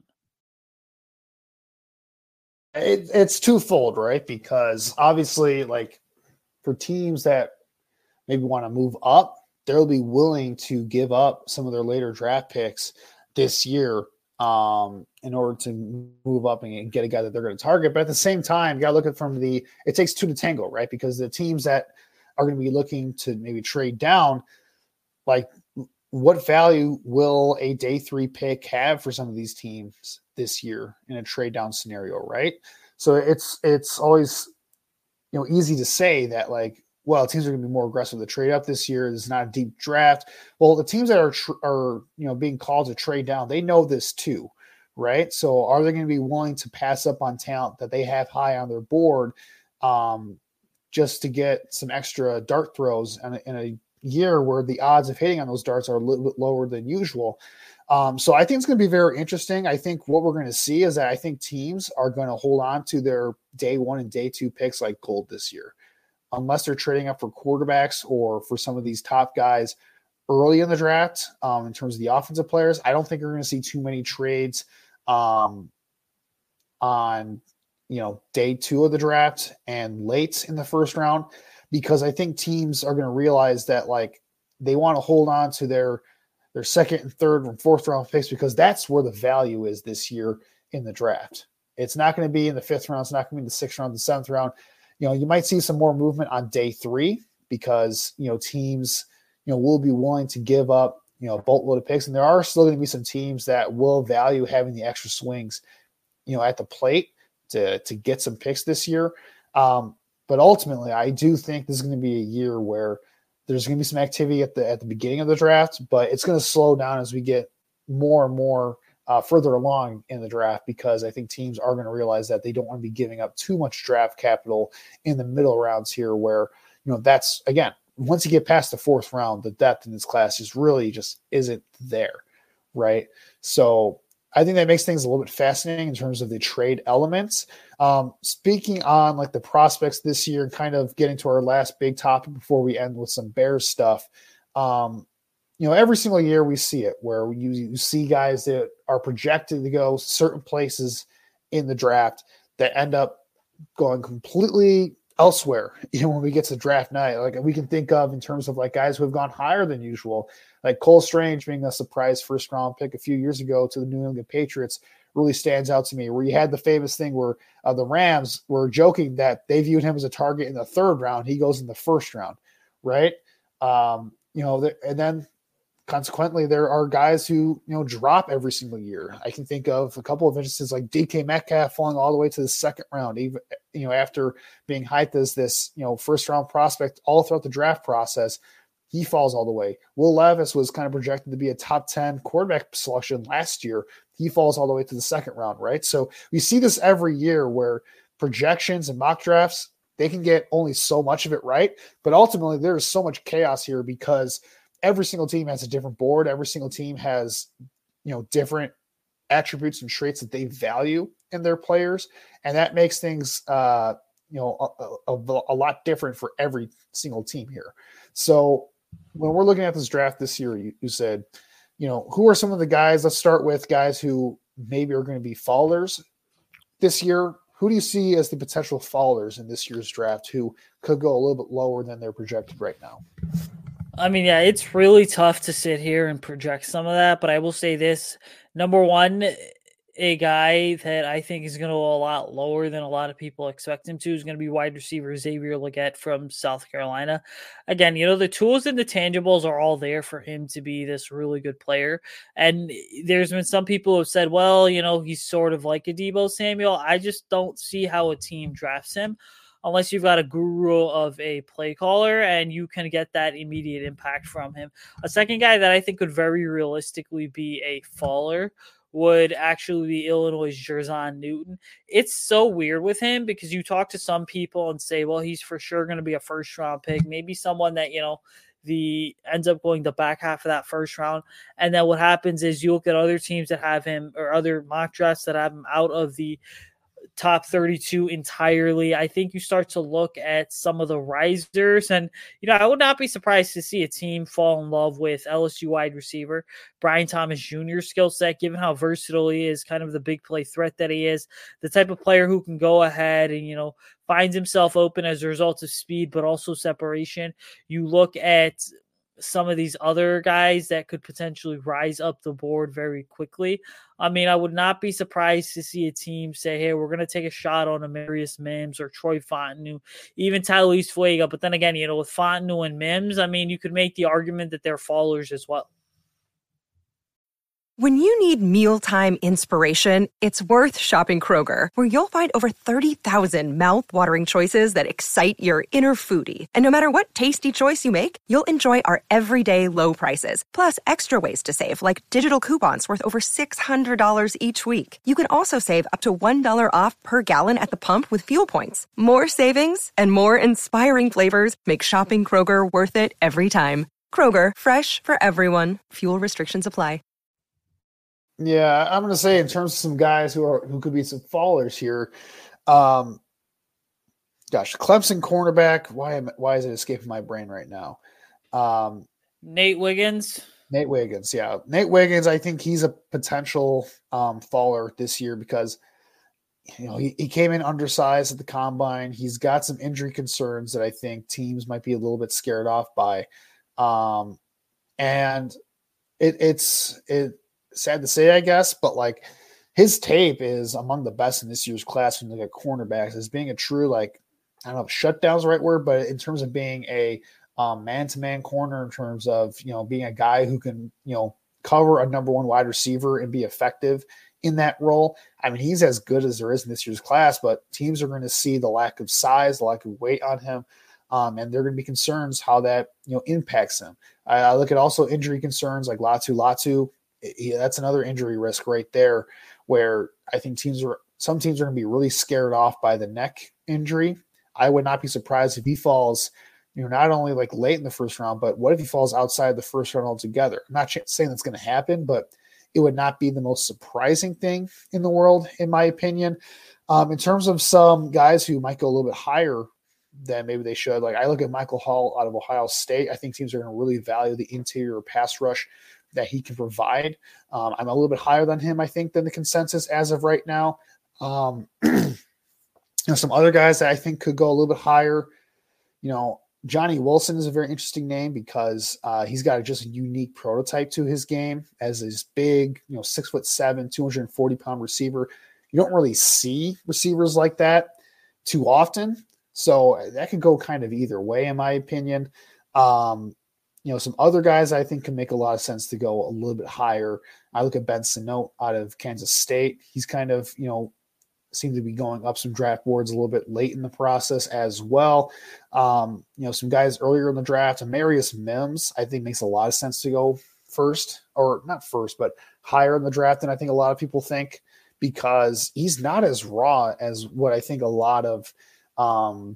D: It, it's twofold, right? Because obviously, like for teams that maybe want to move up, they'll be willing to give up some of their later draft picks this year um, in order to move up and get a guy that they're going to target. But at the same time, you got to look at from the, it takes two to tango, right? Because the teams that are going to be looking to maybe trade down, like what value will a day three pick have for some of these teams this year in a trade down scenario, right? So it's, it's always, you know, easy to say that like, well, teams are going to be more aggressive to trade up this year. It's not a deep draft. Well, the teams that are, tr- are you know, being called to trade down, they know this too, right? So are they going to be willing to pass up on talent that they have high on their board um, just to get some extra dart throws in a, in a year where the odds of hitting on those darts are a little bit lower than usual? Um, so I think it's going to be very interesting. I think what we're going to see is that I think teams are going to hold on to their day one and day two picks like gold this year, unless they're trading up for quarterbacks or for some of these top guys early in the draft. Um, in terms of the offensive players, I don't think we're going to see too many trades um, on, you know, day two of the draft and late in the first round, because I think teams are going to realize that like they want to hold on to their, their second and third and fourth round picks, because that's where the value is this year in the draft. It's not going to be in the fifth round. It's not going to be in the sixth round, the seventh round. You know, you might see some more movement on day three because, you know, teams, you know, will be willing to give up, you know, a boatload of picks. And there are still going to be some teams that will value having the extra swings, you know, at the plate to, to get some picks this year. Um, but ultimately, I do think this is going to be a year where there's going to be some activity at the, at the beginning of the draft, but it's going to slow down as we get more and more Uh, further along in the draft, because I think teams are going to realize that they don't want to be giving up too much draft capital in the middle rounds here where, you know, that's, again, once you get past the fourth round, the depth in this class just really just isn't there, right? So I think that makes things a little bit fascinating in terms of the trade elements. Um, speaking on like the prospects this year, kind of getting to our last big topic before we end with some Bears stuff. Um, You know, every single year we see it where you, you see guys that are projected to go certain places in the draft that end up going completely elsewhere, you know, when we get to draft night, like we can think of in terms of like guys who have gone higher than usual, like Cole Strange being a surprise first round pick a few years ago to the New England Patriots really stands out to me, where you had the famous thing where uh, the Rams were joking that they viewed him as a target in the third round. He goes in the first round. Right. Um, you know, th- and then consequently, there are guys who, you know, drop every single year. I can think of a couple of instances like D K Metcalf falling all the way to the second round, even, you know, after being hyped as this, you know, first round prospect all throughout the draft process, he falls all the way. Will Levis was kind of projected to be a top ten quarterback selection last year. He falls all the way to the second round, right? So we see this every year where projections and mock drafts, they can get only so much of it right. But ultimately, there is so much chaos here because every single team has a different board. Every single team has, you know, different attributes and traits that they value in their players. And that makes things, uh, you know, a, a, a lot different for every single team here. So when we're looking at this draft this year, you, you said, you know, who are some of the guys? Let's start with guys who maybe are going to be fallers this year. Who do you see as the potential fallers in this year's draft who could go a little bit lower than they're projected right now?
E: I mean, yeah, it's really tough to sit here and project some of that, but I will say this. Number one, a guy that I think is going to go a lot lower than a lot of people expect him to is going to be wide receiver Xavier Legette from South Carolina. Again, you know, the tools and the tangibles are all there for him to be this really good player. And there's been some people who have said, well, you know, he's sort of like a Deebo Samuel. I just don't see how a team drafts him unless you've got a guru of a play caller and you can get that immediate impact from him. A second guy that I think could very realistically be a faller would actually be Illinois' Jerzon Newton. It's so weird with him because you talk to some people and say, well, he's for sure going to be a first round pick, maybe someone that, you know, the ends up going the back half of that first round. And then what happens is you look at other teams that have him or other mock drafts that have him out of the top thirty-two entirely. I think you start to look at some of the risers, and you know, I would not be surprised to see a team fall in love with L S U wide receiver Brian Thomas Junior's skill set, given how versatile he is, kind of the big play threat that he is, the type of player who can go ahead and, you know, finds himself open as a result of speed, but also separation. You look at some of these other guys that could potentially rise up the board very quickly. I mean, I would not be surprised to see a team say, hey, we're going to take a shot on Amarius Mims or Troy Fontenot, even Tyrese Fuega. But then again, you know, with Fontenot and Mims, I mean, you could make the argument that they're fallers as well.
G: When you need mealtime inspiration, it's worth shopping Kroger, where you'll find over thirty thousand mouth-watering choices that excite your inner foodie. And no matter what tasty choice you make, you'll enjoy our everyday low prices, plus extra ways to save, like digital coupons worth over six hundred dollars each week. You can also save up to one dollar off per gallon at the pump with fuel points. More savings and more inspiring flavors make shopping Kroger worth it every time. Kroger, fresh for everyone. Fuel restrictions apply.
D: Yeah, I'm going to say in terms of some guys who are who could be some fallers here. Um, gosh, Clemson cornerback. Why am why is it escaping my brain right now? Um,
E: Nate Wiggins.
D: Nate Wiggins, yeah, Nate Wiggins. I think he's a potential um, faller this year because you know he, he came in undersized at the combine. He's got some injury concerns that I think teams might be a little bit scared off by, um, and it, it's it. sad to say, I guess, but like his tape is among the best in this year's class when you look at cornerbacks as being a true, like, I don't know if shutdown's the right word, but in terms of being a um, man-to-man corner, in terms of, you know, being a guy who can, you know, cover a number one wide receiver and be effective in that role. I mean, he's as good as there is in this year's class, but teams are going to see the lack of size, the lack of weight on him. Um, and they're going to be concerns how that, you know, impacts him. I, I look at also injury concerns like Latu Latu. He, that's another injury risk right there where I think teams are, some teams are going to be really scared off by the neck injury. I would not be surprised if he falls, you know, not only like late in the first round, but what if he falls outside the first round altogether? I'm not saying that's going to happen, but it would not be the most surprising thing in the world, in my opinion. Um, in terms of some guys who might go a little bit higher than maybe they should, like I look at Michael Hall out of Ohio State. I think teams are going to really value the interior pass rush that he can provide. Um, I'm a little bit higher than him, I think, than the consensus as of right now. Um, You know, some other guys that I think could go a little bit higher. You know, Johnny Wilson is a very interesting name because uh, he's got a, just a unique prototype to his game as this big, you know, six foot seven, two hundred forty pound receiver. You don't really see receivers like that too often. So that could go kind of either way, in my opinion. Um, you know, some other guys I think can make a lot of sense to go a little bit higher. I look at Ben Sinnott out of Kansas State. He's kind of, you know, seem to be going up some draft boards a little bit late in the process as well. Um, you know, some guys earlier in the draft, Amarius Mims, I think makes a lot of sense to go first, or not first, but higher in the draft than I think a lot of people think, because he's not as raw as what I think a lot of um,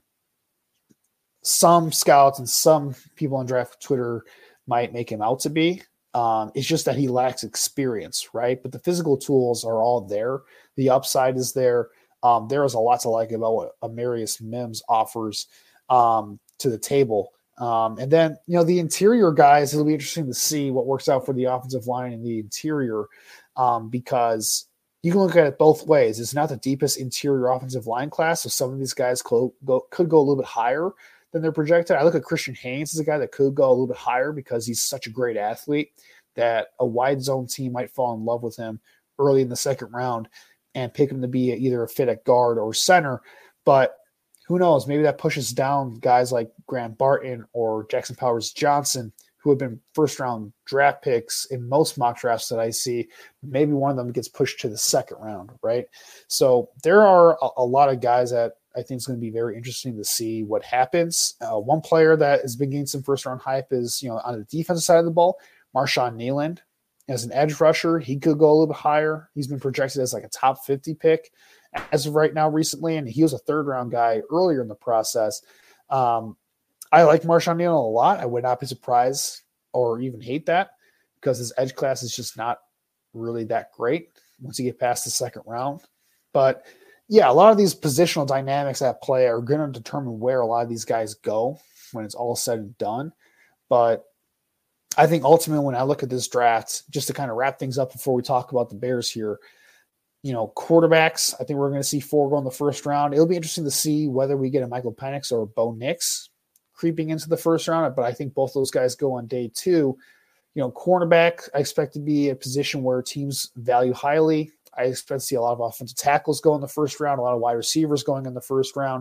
D: some scouts and some people on draft Twitter might make him out to be. Um, it's just that he lacks experience, right? But the physical tools are all there. The upside is there. Um, there is a lot to like about what Amarius Mims offers um, to the table. Um, and then, you know, the interior guys, it'll be interesting to see what works out for the offensive line in the interior um, because you can look at it both ways. It's not the deepest interior offensive line class, so some of these guys could go, could go a little bit higher than they're projected. I look at Christian Haynes as a guy that could go a little bit higher because he's such a great athlete that a wide zone team might fall in love with him early in the second round and pick him to be either a fit at guard or center. But who knows? Maybe that pushes down guys like Grant Barton or Jackson Powers Johnson, who have been first round draft picks in most mock drafts that I see. Maybe one of them gets pushed to the second round, right? So there are a, a lot of guys that I think it's going to be very interesting to see what happens. Uh, one player that has been getting some first round hype is, you know, on the defensive side of the ball, Marshawn Kneeland. As an edge rusher, he could go a little bit higher. He's been projected as like a top fifty pick as of right now recently, and he was a third round guy earlier in the process. Um, I like Marshawn Kneeland a lot. I would not be surprised or even hate that because his edge class is just not really that great once you get past the second round. But yeah, a lot of these positional dynamics at play are going to determine where a lot of these guys go when it's all said and done. But I think ultimately when I look at this draft, just to kind of wrap things up before we talk about the Bears here, you know, quarterbacks, I think we're going to see four go in the first round. It'll be interesting to see whether we get a Michael Penix or a Bo Nix creeping into the first round, but I think both those guys go on day two. You know, cornerback, I expect to be a position where teams value highly. I expect to see a lot of offensive tackles go in the first round, a lot of wide receivers going in the first round.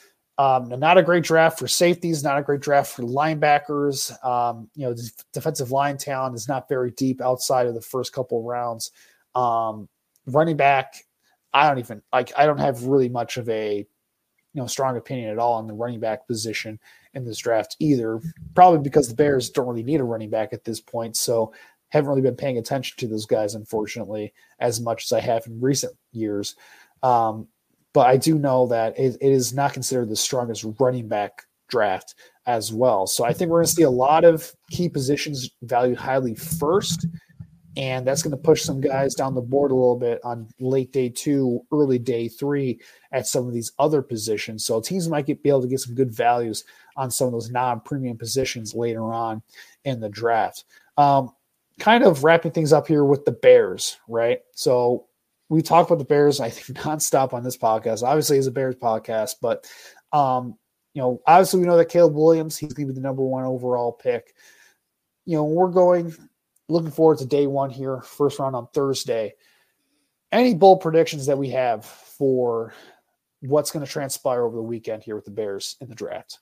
D: Um, not a great draft for safeties, not a great draft for linebackers. Um, you know, the defensive line talent is not very deep outside of the first couple of rounds. Um, running back, I don't even like. I don't have really much of a you know strong opinion at all on the running back position in this draft either. Probably because the Bears don't really need a running back at this point, so haven't really been paying attention to those guys, unfortunately, as much as I have in recent years. Um, But I do know that it, it is not considered the strongest running back draft as well. So I think we're going to see a lot of key positions valued highly first, and that's going to push some guys down the board a little bit on late day two, early day three at some of these other positions. So teams might get, be able to get some good values on some of those non-premium positions later on in the draft. Um, kind of wrapping things up here with the Bears, right? So we talk about the Bears, I think, nonstop on this podcast. Obviously, it's a Bears podcast, but, um, you know, obviously we know that Caleb Williams, he's going to be the number one overall pick. You know, we're going, looking forward to day one here, first round on Thursday. Any bold predictions that we have for what's going to transpire over the weekend here with the Bears in the draft?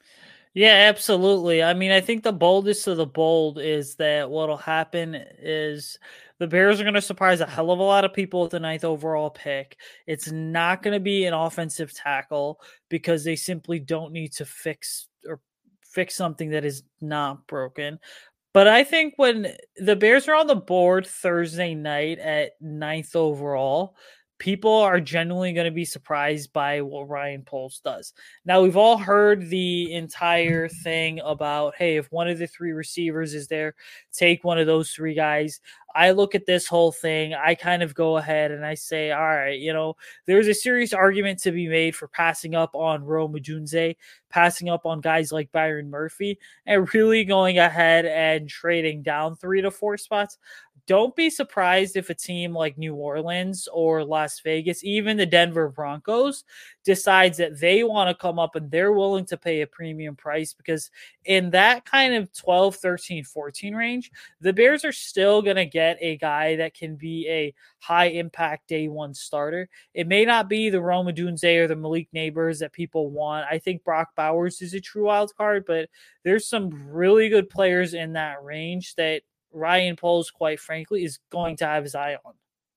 E: Yeah, absolutely. I mean, I think the boldest of the bold is that what'll happen is the Bears are going to surprise a hell of a lot of people with the ninth overall pick. It's not going to be an offensive tackle because they simply don't need to fix or fix something that is not broken. But I think when the Bears are on the board Thursday night at ninth overall, people are genuinely going to be surprised by what Ryan Poles does. Now, we've all heard the entire thing about, hey, if one of the three receivers is there, take one of those three guys. I look at this whole thing, I kind of go ahead and I say, all right, you know, there's a serious argument to be made for passing up on Rome Odunze, passing up on guys like Byron Murphy, and really going ahead and trading down three to four spots. Don't be surprised if a team like New Orleans or Las Las Vegas, even the Denver Broncos, decides that they want to come up and they're willing to pay a premium price, because in that kind of twelve, thirteen, fourteen range, the Bears are still going to get a guy that can be a high impact day one starter. It may not be the Rome Odunze or the Malik Neighbors that people want. I think Brock Bowers is a true wild card, but there's some really good players in that range that Ryan Poles, quite frankly, is going to have his eye on.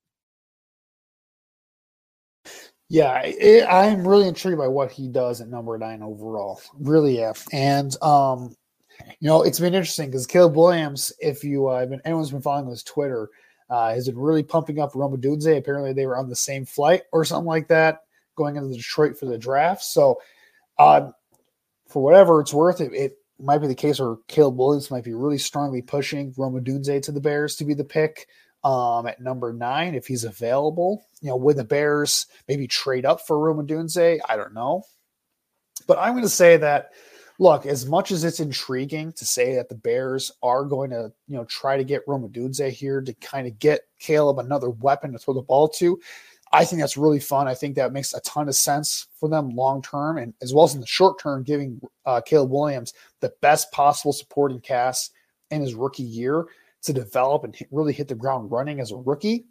D: Yeah, it, I'm really intrigued by what he does at number nine overall. Really, yeah. And, um, you know, it's been interesting because Caleb Williams, if you, uh, been, anyone's been following his Twitter, uh, has been really pumping up Rome Odunze. Apparently they were on the same flight or something like that going into Detroit for the draft. So, uh, for whatever it's worth, it, it might be the case where Caleb Williams might be really strongly pushing Rome Odunze to the Bears to be the pick um, at number nine if he's available. You know, would the Bears maybe trade up for Rome Odunze? I don't know. But I'm going to say that, look, as much as it's intriguing to say that the Bears are going to, you know, try to get Rome Odunze here to kind of get Caleb another weapon to throw the ball to, I think that's really fun. I think that makes a ton of sense for them long-term, and as well as in the short term, giving uh, Caleb Williams the best possible supporting cast in his rookie year to develop and hit, really hit the ground running as a rookie.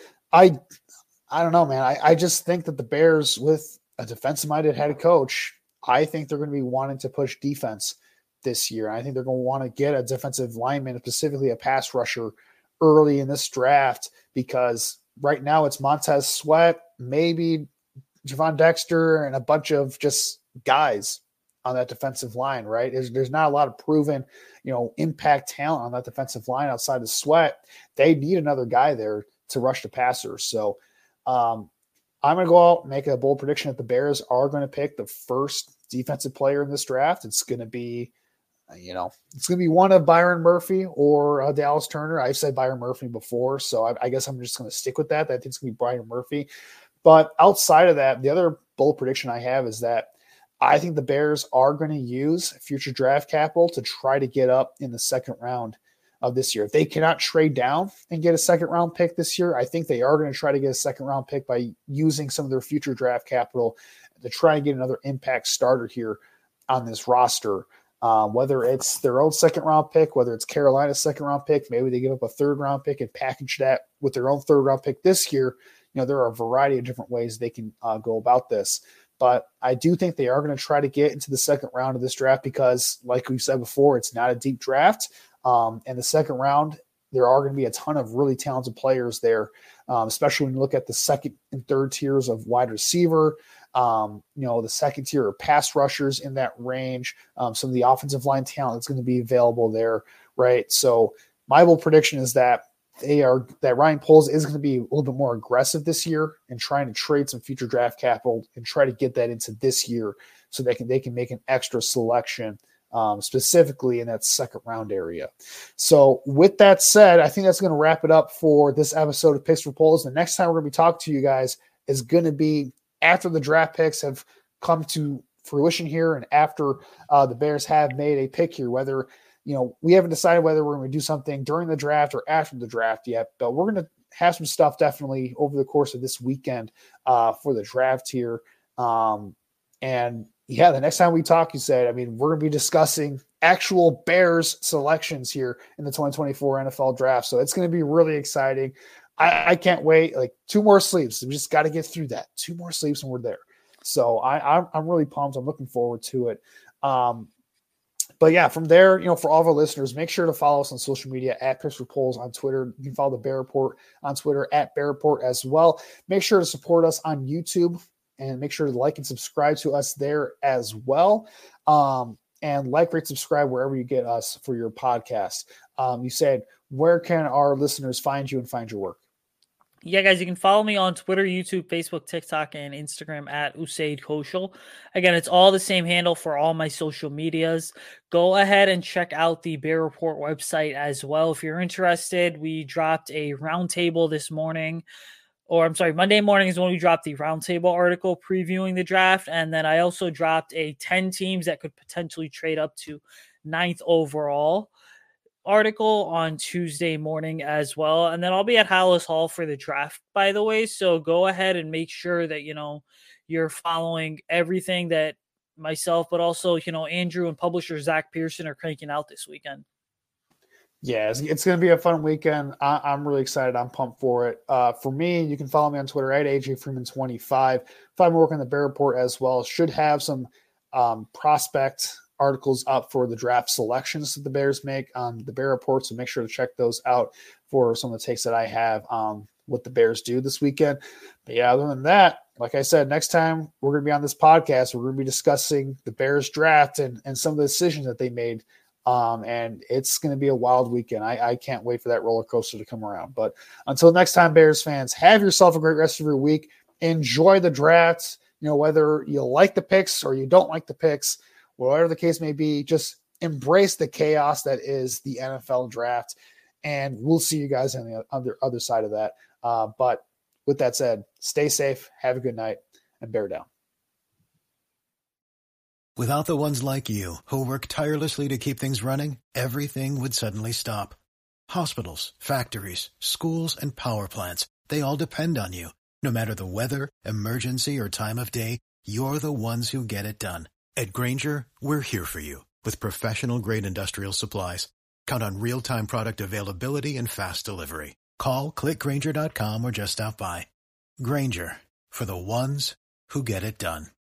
D: I, I don't know, man. I, I just think that the Bears, with a defensive-minded head coach, I think they're going to be wanting to push defense this year. I think they're going to want to get a defensive lineman, specifically a pass rusher, early in this draft, because right now it's Montez Sweat, maybe Javon Dexter, and a bunch of just guys on that defensive line, right? There's, there's not a lot of proven, you know, impact talent on that defensive line outside of Sweat. They need another guy there to rush the passer. So um, I'm going to go out, make a bold prediction that the Bears are going to pick the first defensive player in this draft. It's going to be, you know, it's going to be one of Byron Murphy or uh, Dallas Turner. I've said Byron Murphy before, so I, I guess I'm just going to stick with that. I think it's going to be Byron Murphy. But outside of that, the other bold prediction I have is that I think the Bears are going to use future draft capital to try to get up in the second round of this year. If they cannot trade down and get a second round pick this year, I think they are going to try to get a second round pick by using some of their future draft capital to try and get another impact starter here on this roster. Um, whether it's their own second round pick, whether it's Carolina's second round pick, maybe they give up a third round pick and package that with their own third round pick this year. You know, there are a variety of different ways they can uh, go about this. But I do think they are going to try to get into the second round of this draft because, like we said before, it's not a deep draft. Um, and the second round, there are going to be a ton of really talented players there, um, especially when you look at the second and third tiers of wide receiver. Um, you know, the second tier of pass rushers in that range, um, some of the offensive line talent that's going to be available there, right? So my bold prediction is that they are that Ryan Poles is going to be a little bit more aggressive this year and trying to trade some future draft capital and try to get that into this year so they can they can make an extra selection um, specifically in that second round area. So with that said, I think that's going to wrap it up for this episode of Picks for Poles. The next time we're going to be talking to you guys is going to be after the draft picks have come to fruition here and after uh, the Bears have made a pick here, whether, you know, we haven't decided whether we're going to do something during the draft or after the draft yet, but we're going to have some stuff definitely over the course of this weekend uh, for the draft here. Um, and yeah, the next time we talk, you said, I mean, we're going to be discussing actual Bears selections here in the twenty twenty-four N F L draft. So it's going to be really exciting. I, I can't wait. Like two more sleeps. We just got to get through that. Two more sleeps and we're there. So I, I'm, I'm really pumped. I'm looking forward to it. Um, but yeah, from there, you know, for all of our listeners, make sure to follow us on social media at Picks for Poles on Twitter. You can follow the Bear Report on Twitter at Bear Report as well. Make sure to support us on YouTube and make sure to like and subscribe to us there as well. Um, and like, rate, subscribe wherever you get us for your podcast. Um, you said, where can our listeners find you and find your work?
E: Yeah, guys, you can follow me on Twitter, YouTube, Facebook, TikTok, and Instagram at Usaid Koshal. Again, it's all the same handle for all my social medias. Go ahead and check out the Bear Report website as well. If you're interested, we dropped a roundtable this morning, or I'm sorry, Monday morning is when we dropped the roundtable article previewing the draft. And then I also dropped a ten teams that could potentially trade up to ninth overall article on Tuesday morning as well. And then I'll be at Hallis Hall for the draft, by the way. So go ahead and make sure that, you know, you're following everything that myself, but also, you know, Andrew and publisher Zach Pearson are cranking out this weekend.
D: Yeah, it's, it's going to be a fun weekend. I, I'm really excited. I'm pumped for it. Uh, for me, you can follow me on Twitter at A J Freeman twenty-five. Find me working the Bear Report as well. Should have some um, prospect articles up for the draft selections that the Bears make on the Bear Report. So make sure to check those out for some of the takes that I have on what the Bears do this weekend. But yeah, other than that, like I said, next time we're going to be on this podcast, we're going to be discussing the Bears draft and, and some of the decisions that they made. Um, and it's going to be a wild weekend. I, I can't wait for that roller coaster to come around. But until next time, Bears fans, have yourself a great rest of your week. Enjoy the draft. You know, whether you like the picks or you don't like the picks, whatever the case may be, just embrace the chaos that is the N F L draft. And we'll see you guys on the other, other side of that. Uh, but with that said, stay safe, have a good night, and bear down.
H: Without the ones like you, who work tirelessly to keep things running, everything would suddenly stop. Hospitals, factories, schools, and power plants, they all depend on you. No matter the weather, emergency, or time of day, you're the ones who get it done. At Grainger, we're here for you with professional-grade industrial supplies. Count on real-time product availability and fast delivery. Call, click Grainger dot com, or just stop by. Grainger, for the ones who get it done.